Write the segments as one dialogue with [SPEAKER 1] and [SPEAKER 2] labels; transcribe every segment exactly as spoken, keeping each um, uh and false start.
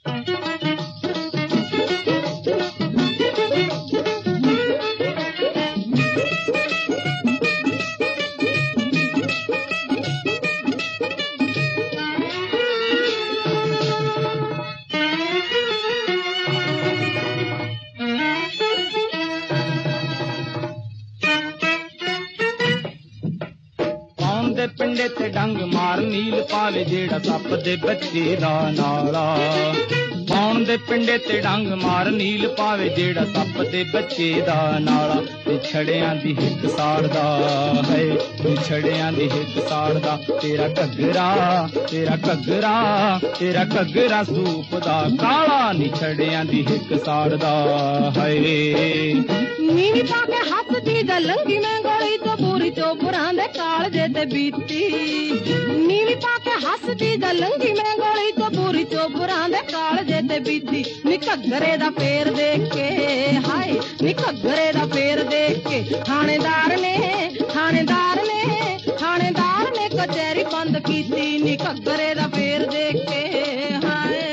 [SPEAKER 1] ਪਿੰਡੇ ਤੇ ਡੰਗ ਮਾਰ ਨੀਲ ਪਾਵੇ ਜਿਹੜਾ ਸੱਪ ਦੇ ਬੱਚੇ ਦਾ ਨਾਲਾ। ਪਾਉਣ ਦੇ ਪਿੰਡੇ ਤੇ ਡੰਗ ਮਾਰ ਨੀਲ ਪਾਵੇ ਜਿਹੜਾ ਸੱਪ ਦੇ ਬੱਚੇ ਦਾ ਨਾਲਾ। ਵਿਛੜਿਆਂ ਦੀ ਹਿੱਕ ਸਾੜਦਾ ਹੈ, ਵਿਛੜਿਆਂ ਦੀ ਹਿੱਕ ਸਾੜਦਾ ਤੇਰਾ ਘੱਗਰਾ, ਤੇਰਾ ਘੱਗਰਾ, ਤੇਰਾ ਘੱਗਰਾ ਸੂਪ ਦਾ ਕਾਲਾ। ਨਿਛੜਿਆਂ ਦੀ ਹਿੱਕ ਸਾੜਦਾ ਹੈ।
[SPEAKER 2] ਨੀਵੀਂ ਪਾ ਕੇ ਹੱਸਦੀ ਦਲੰਗੀ ਮੈਂ ਗੋਲੀ ਤੋਂ ਬੂਰੀ ਚੋਪਰਾਂ ਦੇ ਕਾਲਜੇ ਤੇ ਬੀਤੀ। ਨੀਵੀਂ ਪਾ ਕੇ ਹੱਸਦੀ ਦਲੰਗੀ ਮੈਂ ਗੋਲੀ ਤੋਂ ਬੂਰੀ ਚੋਪਰਾਂ ਦੇ ਕਾਲਜੇ ਤੇ ਬੀਤੀ। ਨੀ ਘੱਗਰੇ ਦਾ ਫੇਰ ਦੇਖ ਕੇ ਹਾਏ, ਨੀ ਘੱਗਰੇ ਦਾ ਫੇਰ ਦੇਖ ਕੇ ਥਾਣੇਦਾਰ ਨੇ, ਥਾਣੇਦਾਰ ਨੇ, ਥਾਣੇਦਾਰ ਨੇ ਕਚਹਿਰੀ ਬੰਦ ਕੀਤੀ। ਨੀ ਘੱਗਰੇ ਦਾ ਫੇਰ ਦੇਖ ਕੇ ਹਾਏ।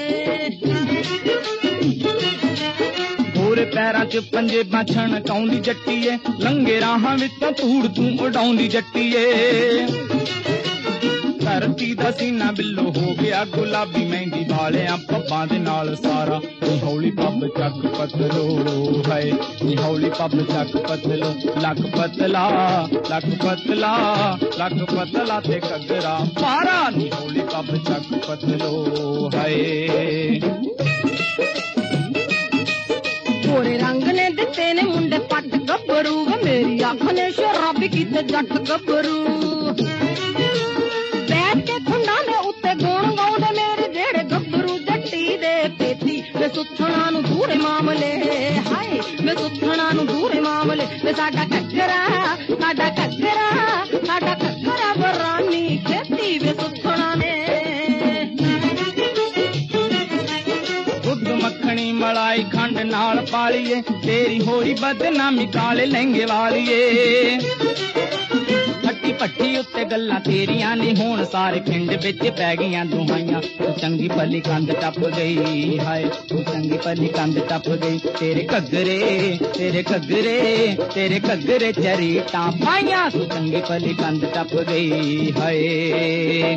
[SPEAKER 1] ਗੋਰੇ ਪੈਰਾਂ ਚ ਪੰਜੇ ਬਾਛਣ ਕਾਉਂਦੀ ਜੱਟੀਏ, ਲੰਗੇ ਰਾਹਾਂ ਵਿੱਚੋਂ ਧੂੜ ਤੂੰ ਉਡਾਉਂਦੀ ਜੱਟੀਏ। ਧਰਤੀ ਦਾ ਸੀਨਾ ਬਿੱਲੋ ਹੋ ਗਿਆ ਗੁਲਾਬੀ, ਮਹਿੰਦੀ ਵਾਲਿਆਂ ਪੱਬਾਂ ਦੇ ਨਾਲ ਸਾਰਾ। ਨੀ ਹੌਲੀ ਪੱਬ ਚੱਕ ਪਤਲੋ ਹੈ, ਨੀ ਹੌਲੀ ਪੱਬ ਚੱਕ ਪਤਲੋ। ਲੱਕ ਪਤਲਾ, ਲੱਕ ਪਤਲਾ, ਲੱਕ ਪਤਲਾ ਤੇ ਘੱਗਰਾ ਪਾਰਾ। ਨੀ ਹੌਲੀ ਪੱਬ ਚੱਕ ਪਤਲੋ ਹੈ।
[SPEAKER 2] ਗੋਰੇ ਰੰਗ ਨੇ ਦਿੱਤੇ ਨੇ ਮੁੰਡੇ ਪੱਟ ਗੱਭਰੂ, ਮੇਰੀ ਅੱਖ ਨੇ ਸ਼ਰਾਬੀ ਕੀਤੇ ਜੱਟ ਗੱਭਰੂ। ਬੈਠ ਕੇ ਖੁੰਡਾਂ ਦੇ ਉੱਤੇ ਗੁਣ ਗਾਉਂਦੇ ਮੇਰੇ ਜਿਹੜੇ ਗੱਭਰੂ ਜੱਟੀ ਦੇ ਪੇਤੀ। ਵੇ ਸੁੱਥਣਾ ਨੂੰ ਦੂਰੇ ਮਾਮਲੇ ਹਾਏ, ਵੇ ਸੁੱਥਣਾ ਨੂੰ ਦੂਰੇ ਮਾਮਲੇ। ਵੇ ਸਾਡਾ ਘੱਗਰਾ, ਸਾਡਾ ਘੱਗਰਾ, ਸਾਡਾ ਘੱਗਰਾ ਬਰਾਨੀ ਖੇਤੀ। ਵੇ ਸੁੱਥਣਾ ਨੇ ਦੁੱਧ ਮੱਖਣੀ ਮਲਾਈ ਖੰਡ ਨਾਲ ਪਾਲੀਏ, ਤੇਰੀ ਹੋਈ ਬਦਨਾਮੀ ਕਾਲੇ ਲਹਿੰਗੇ ਵਾਲੀਏ। ਹੱਟੀ ਭੱਟੀ ਉੱਤੇ ਗੱਲਾਂ ਤੇਰੀਆਂ ਨੀ ਹੁਣ ਸਾਰੇ ਪਿੰਡ ਵਿੱਚ ਪੈ ਗਈਆਂ ਦੁਹਾਈਆਂ। ਤੂੰ ਚੰਗੀ ਭਲੀ ਕੰਧ ਟੱਪ ਗਈ ਹਾਏ, ਤੂੰ ਚੰਗੀ ਭਲੀ ਕੰਧ ਟੱਪ ਗਈ। ਤੇਰੇ ਘੱਗਰੇ, ਤੇਰੇ ਘੱਗਰੇ, ਤੇਰੇ ਘੱਗਰੇ ਚਰੀਟਾਂ ਪਾਈਆਂ। ਤੂੰ ਚੰਗੀ ਭਲੀ ਕੰਧ ਟੱਪ ਗਈ ਹਾਏ।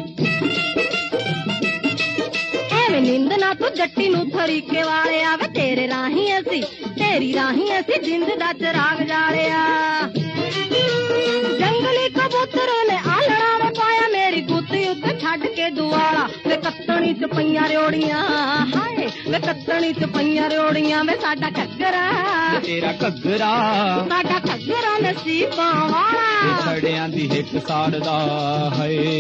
[SPEAKER 2] ਐਵੇਂ ਨਿੰਦ ਨਾ ਤੂੰ ਜੱਟੀ ਨੂੰ ਤਰੀਕੇ ਵਾਲਿਆ। ਵੇ ਤੇਰੇ ਰਾਹੀਂ ਅਸੀਂ, ਤੇਰੀ ਰਾਹੀਂ ਅਸੀਂ ਜਿੰਦ ਦਾ ਚਰਾਗ ਜਾਲਿਆ। ਜੰਗਲੀ ਕਬੂਤਰ ਨੇ ਆਲਣਾ ਵੇ ਪਾਇਆ ਮੇਰੀ ਗੁੱਤੀ ਉੱਤੇ ਛੱਡ ਕੇ ਦੁਆਲਾ। ਵੇ ਕੱਤਣੀ ਚ ਪਈਆਂ ਰਿਓੜੀਆਂ ਹਾਏ, ਵੇ ਕੱਤਣੀ ਚ ਪਈਆਂ ਰਿਓੜੀਆਂ। ਵੇ ਸਾਡਾ ਘੱਗਰਾ,
[SPEAKER 1] ਤੇਰਾ ਘੱਗਰਾ,
[SPEAKER 2] ਸਾਡਾ ਘੱਗਰਾ ਨਸੀਬਾਂ ਵਾਲਾ।
[SPEAKER 1] ਛੜਿਆਂ ਦੀ ਹਿੱਕ ਸਾੜਦਾ ਹੈ।